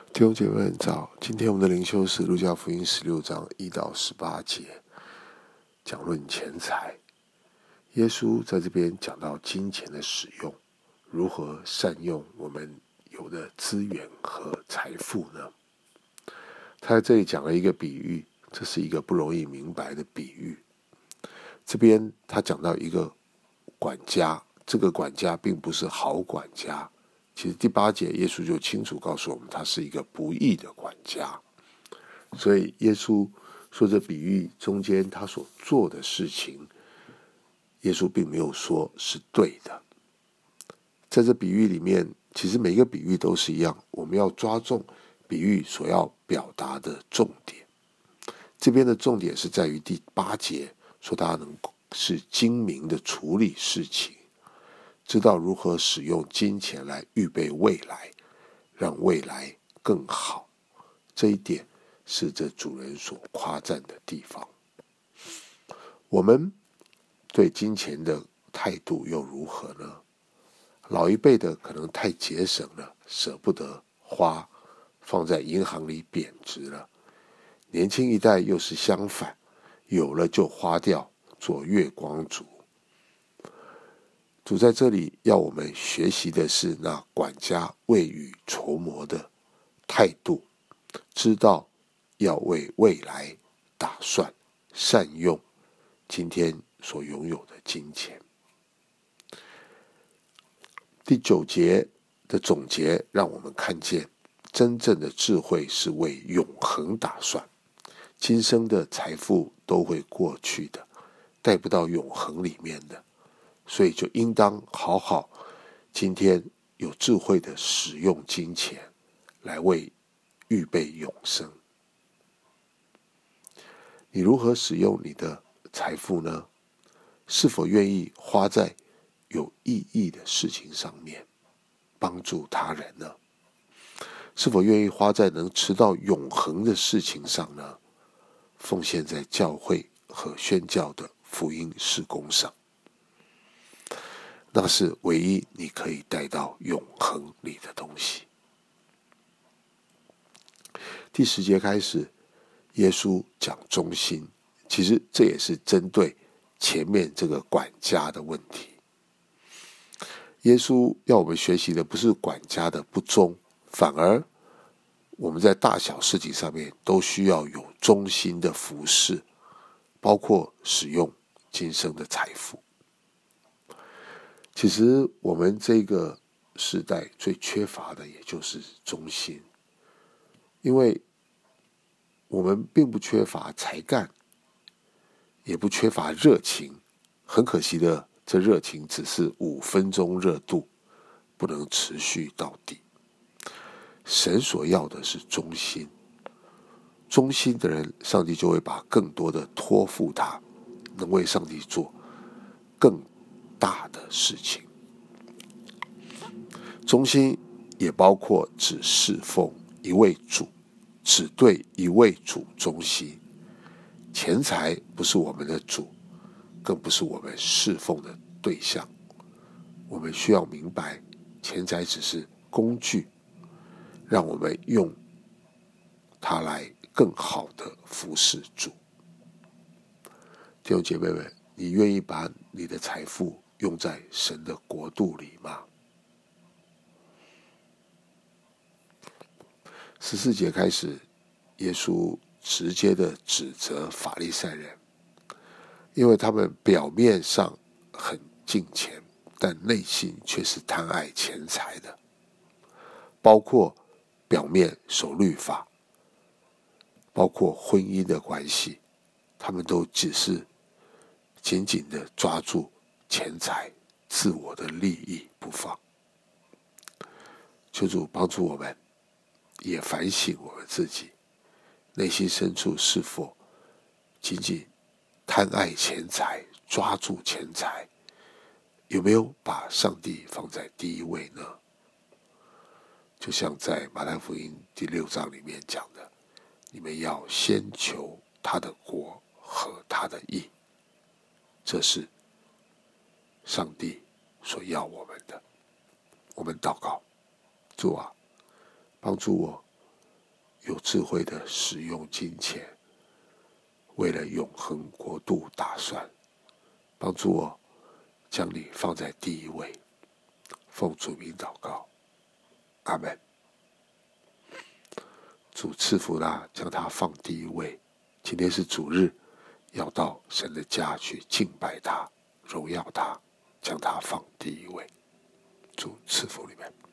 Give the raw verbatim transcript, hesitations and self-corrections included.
弟兄姐妹们早，今天我们的灵修是路加福音十六章一到十八节，讲论钱财。耶稣在这边讲到金钱的使用，如何善用我们有的资源和财富呢？他在这里讲了一个比喻，这是一个不容易明白的比喻。这边他讲到一个管家，这个管家并不是好管家。其实第八节耶稣就清楚告诉我们，他是一个不义的管家。所以耶稣说这比喻中间他所做的事情，耶稣并没有说是对的。在这比喻里面，其实每个比喻都是一样，我们要抓重比喻所要表达的重点。这边的重点是在于第八节，说他能是精明的处理事情，知道如何使用金钱来预备未来，让未来更好。这一点是这主人所夸赞的地方。我们对金钱的态度又如何呢？老一辈的可能太节省了，舍不得花，放在银行里贬值了。年轻一代又是相反，有了就花掉，做月光族。主在这里要我们学习的是那管家未雨绸缪的态度，知道要为未来打算，善用今天所拥有的金钱。第九节的总结让我们看见，真正的智慧是为永恒打算。今生的财富都会过去的，带不到永恒里面的，所以就应当好好今天有智慧的使用金钱，来为预备永生。你如何使用你的财富呢？是否愿意花在有意义的事情上面，帮助他人呢？是否愿意花在能持到永恒的事情上呢？奉献在教会和宣教的福音事工上，那是唯一你可以带到永恒里的东西。第十节开始，耶稣讲忠心，其实这也是针对前面这个管家的问题。耶稣要我们学习的不是管家的不忠，反而我们在大小事情上面都需要有忠心的服事，包括使用今生的财富。其实我们这个时代最缺乏的也就是忠心，因为我们并不缺乏才干，也不缺乏热情，很可惜的，这热情只是五分钟热度，不能持续到底。神所要的是忠心，忠心的人，上帝就会把更多的托付他，能为上帝做更大的事情。忠心也包括只侍奉一位主，只对一位主忠心。钱财不是我们的主，更不是我们侍奉的对象。我们需要明白，钱财只是工具，让我们用它来更好的服侍主。弟兄姐妹们，你愿意把你的财富用在神的国度里吗？十四节开始，耶稣直接的指责法利赛人，因为他们表面上很敬虔，但内心却是贪爱钱财的，包括表面守律法，包括婚姻的关系，他们都只是紧紧的抓住钱财、自我的利益不放。求主帮助我们，也反省我们自己，内心深处是否仅仅贪爱钱财，抓住钱财，有没有把上帝放在第一位呢？就像在马太福音第六章里面讲的，你们要先求他的国和他的义，这是上帝所要我们的。我们祷告，主啊，帮助我有智慧的使用金钱，为了永恒国度打算，帮助我将你放在第一位。奉主名祷告，阿们。主赐福他，将他放第一位。今天是主日，要到神的家去敬拜他，荣耀他，将他放第一位。主赐福你们。